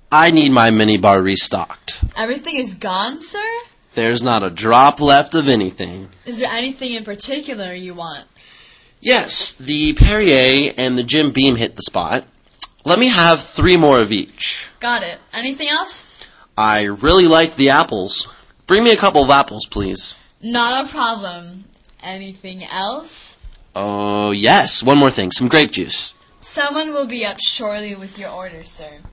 I need my minibar restocked. Everything is gone, sir? There's not a drop left of anything. Is there anything in particular you want? Yes, the Perrier and the Jim Beam hit the spot. Let me have 3 more of each. Got it. Anything else? I really liked the apples. Bring me a couple of apples, please. Not a problem. Anything else? Oh, yes. One more thing. Some grape juice. Someone will be up shortly with your order, sir.